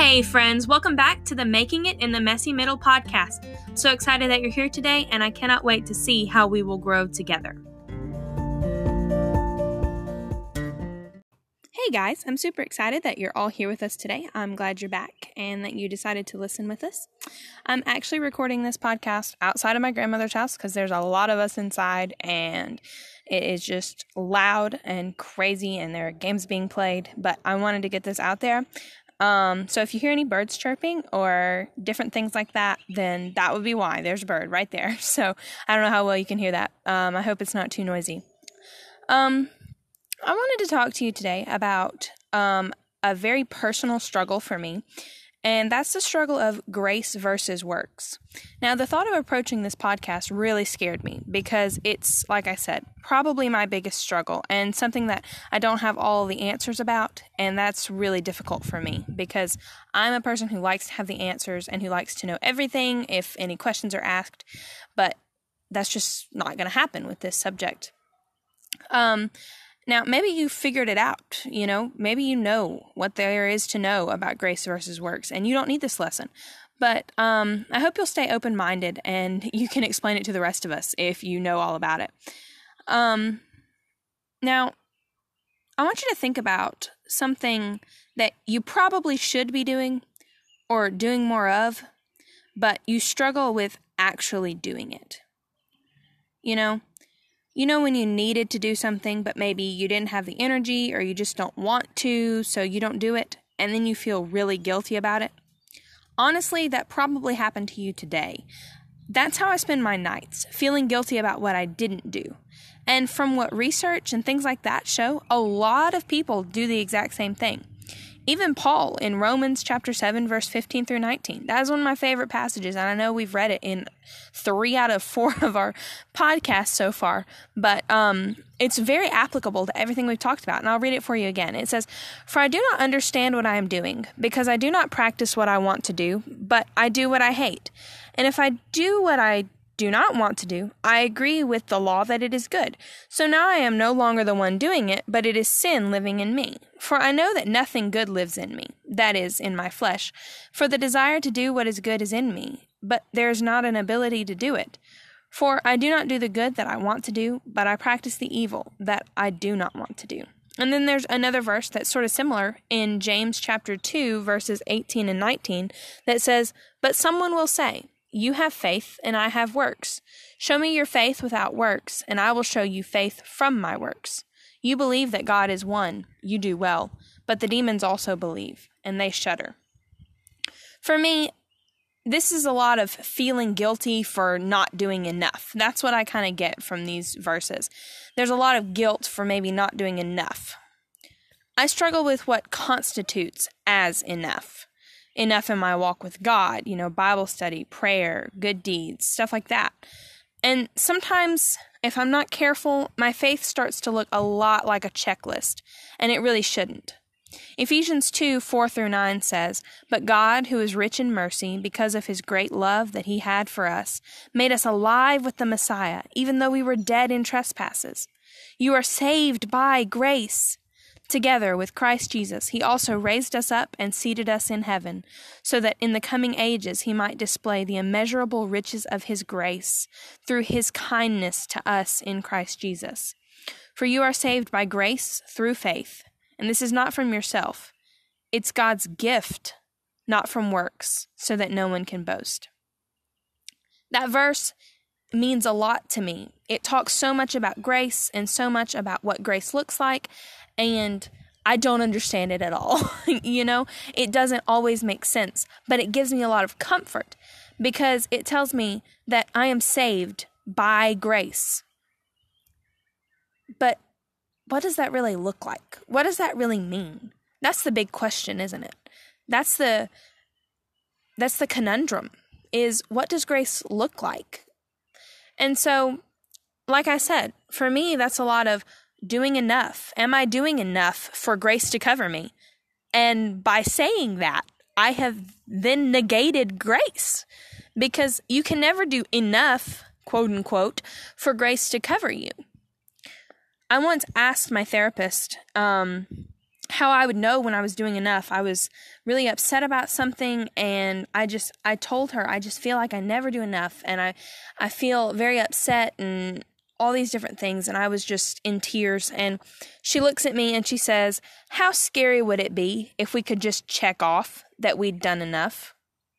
Hey friends, welcome back to the Making It in the Messy Middle podcast. So excited that you're here today, and I cannot wait to see how we will grow together. Hey guys, I'm super excited that you're all here with us today. I'm glad you're back and that you decided to listen with us. I'm actually recording this podcast outside of my grandmother's house because there's a lot of us inside and it is just loud and crazy and there are games being played, but I wanted to get this out there. So if you hear any birds chirping or different things like that, then that would be why. There's a bird right there. So I don't know how well you can hear that. I hope it's not too noisy. I wanted to talk to you today about a very personal struggle for me, and that's the struggle of grace versus works. Now, the thought of approaching this podcast really scared me because it's, like I said, probably my biggest struggle and something that I don't have all the answers about, and that's really difficult for me because I'm a person who likes to have the answers and who likes to know everything if any questions are asked, but that's just not going to happen with this subject. Now, maybe you figured it out, maybe you know what there is to know about grace versus works, and you don't need this lesson. But I hope you'll stay open-minded, and you can explain it to the rest of us if you know all about it. Now, I want you to think about something that you probably should be doing or doing more of, but you struggle with actually doing it. You know when you needed to do something, but maybe you didn't have the energy or you just don't want to, so you don't do it, and then you feel really guilty about it? Honestly, that probably happened to you today. That's how I spend my nights, feeling guilty about what I didn't do. And from what research and things like that show, a lot of people do the exact same thing. Even Paul in Romans chapter 7, verse 15 through 19. That is one of my favorite passages, and I know we've read it in 3 out of 4 of our podcasts so far, but it's very applicable to everything we've talked about, and I'll read it for you again. It says, "For I do not understand what I am doing, because I do not practice what I want to do, but I do what I hate. And if I do what I do not want to do, I agree with the law that it is good. So now I am no longer the one doing it, but it is sin living in me. For I know that nothing good lives in me, that is, in my flesh. For the desire to do what is good is in me, but there is not an ability to do it. For I do not do the good that I want to do, but I practice the evil that I do not want to do." And then there's another verse that's sort of similar in James chapter 2, verses 18 and 19, that says, "But someone will say, 'You have faith, and I have works. Show me your faith without works, and I will show you faith from my works. You believe that God is one. You do well. But the demons also believe, and they shudder.'" For me, this is a lot of feeling guilty for not doing enough. That's what I kind of get from these verses. There's a lot of guilt for maybe not doing enough. I struggle with what constitutes as enough. Enough in my walk with God, Bible study, prayer, good deeds, stuff like that. And sometimes, if I'm not careful, my faith starts to look a lot like a checklist, and it really shouldn't. Ephesians 2, 4 through 9 says, "But God, who is rich in mercy, because of his great love that he had for us, made us alive with the Messiah, even though we were dead in trespasses. You are saved by grace. Together with Christ Jesus, he also raised us up and seated us in heaven, so that in the coming ages he might display the immeasurable riches of his grace through his kindness to us in Christ Jesus. For you are saved by grace through faith, and this is not from yourself. It's God's gift, not from works, so that no one can boast." That verse means a lot to me. It talks so much about grace and so much about what grace looks like, and I don't understand it at all. It doesn't always make sense, but it gives me a lot of comfort because it tells me that I am saved by grace. But what does that really look like? What does that really mean? That's the big question, isn't it? That's the conundrum, is what does grace look like? And so, like I said, for me, that's a lot of doing enough. Am I doing enough for grace to cover me? And by saying that, I have then negated grace because you can never do enough, quote unquote, for grace to cover you. I once asked my therapist how I would know when I was doing enough. I was really upset about something, and I told her, I just feel like I never do enough, and I feel very upset and all these different things, and I was just in tears. And she looks at me and she says, "How scary would it be if we could just check off that we'd done enough?"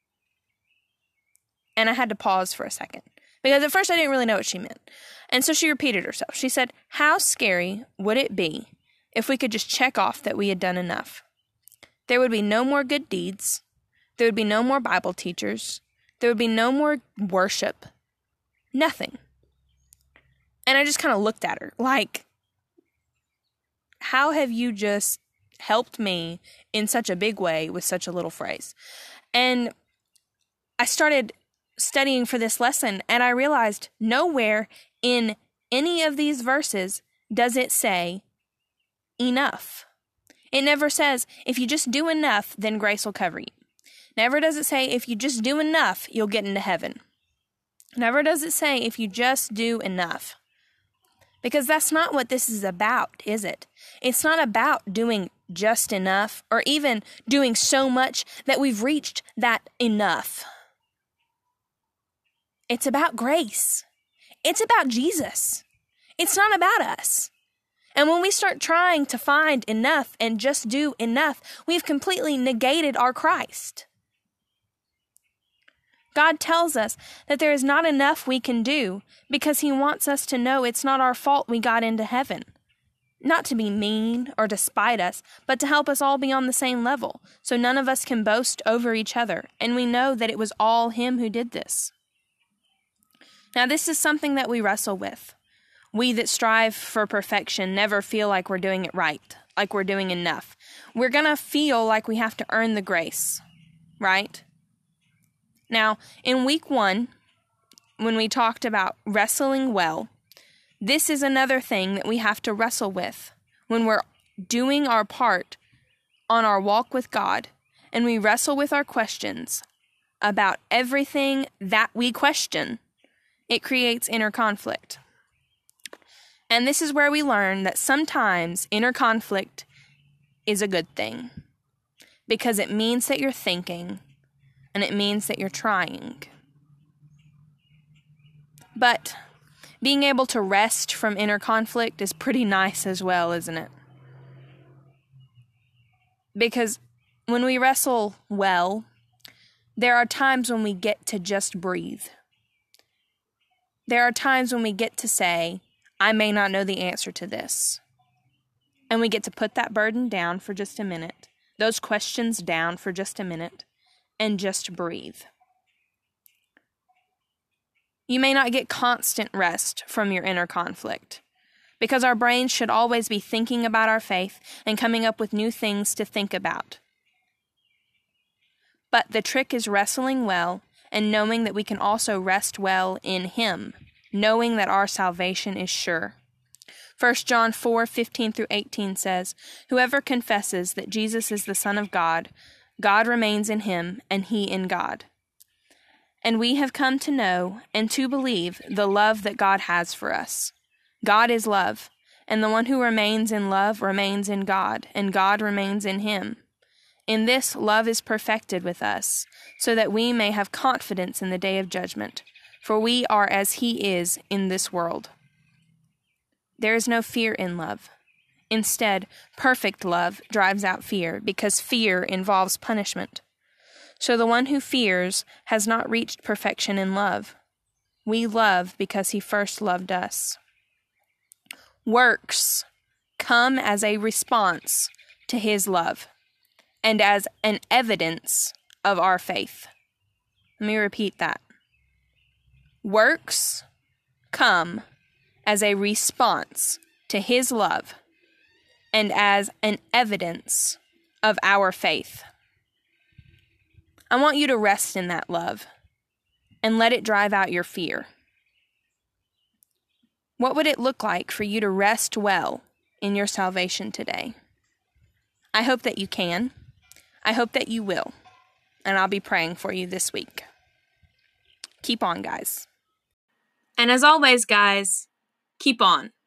And I had to pause for a second, because at first I didn't really know what she meant. And so she repeated herself. She said, "How scary would it be if we could just check off that we had done enough? There would be no more good deeds. There would be no more Bible teachers. There would be no more worship. Nothing." And I just kind of looked at her like, how have you just helped me in such a big way with such a little phrase? And I started studying for this lesson, and I realized nowhere in any of these verses does it say enough. It never says, if you just do enough, then grace will cover you. Never does it say, if you just do enough, you'll get into heaven. Never does it say, if you just do enough. Because that's not what this is about, is it? It's not about doing just enough, or even doing so much that we've reached that enough. It's about grace. It's about Jesus. It's not about us. And when we start trying to find enough and just do enough, we've completely negated our Christ. God tells us that there is not enough we can do because He wants us to know it's not our fault we got into heaven. Not to be mean or to spite us, but to help us all be on the same level, so none of us can boast over each other, and we know that it was all Him who did this. Now, this is something that we wrestle with. We that strive for perfection never feel like we're doing it right, like we're doing enough. We're going to feel like we have to earn the grace, right? Now, in week 1, when we talked about wrestling well, this is another thing that we have to wrestle with when we're doing our part on our walk with God, and we wrestle with our questions about everything that we question. It creates inner conflict. And this is where we learn that sometimes inner conflict is a good thing, because it means that you're thinking, and it means that you're trying. But being able to rest from inner conflict is pretty nice as well, isn't it? Because when we wrestle well, there are times when we get to just breathe. There are times when we get to say, I may not know the answer to this. And we get to put that burden down for just a minute, those questions down for just a minute, and just breathe. You may not get constant rest from your inner conflict, because our brains should always be thinking about our faith and coming up with new things to think about. But the trick is wrestling well and knowing that we can also rest well in Him, knowing that our salvation is sure. 1 John 4:15-18 says, "Whoever confesses that Jesus is the Son of God, God remains in him, and he in God. And we have come to know and to believe the love that God has for us. God is love, and the one who remains in love remains in God, and God remains in him. In this love is perfected with us, so that we may have confidence in the day of judgment, for we are as He is in this world." There is no fear in love. Instead, perfect love drives out fear, because fear involves punishment. So the one who fears has not reached perfection in love. We love because He first loved us. Works come as a response to His love and as an evidence of our faith. Let me repeat that. Works come as a response to His love and as an evidence of our faith. I want you to rest in that love and let it drive out your fear. What would it look like for you to rest well in your salvation today? I hope that you can. I hope that you will. And I'll be praying for you this week. Keep on, guys. And as always, guys, keep on.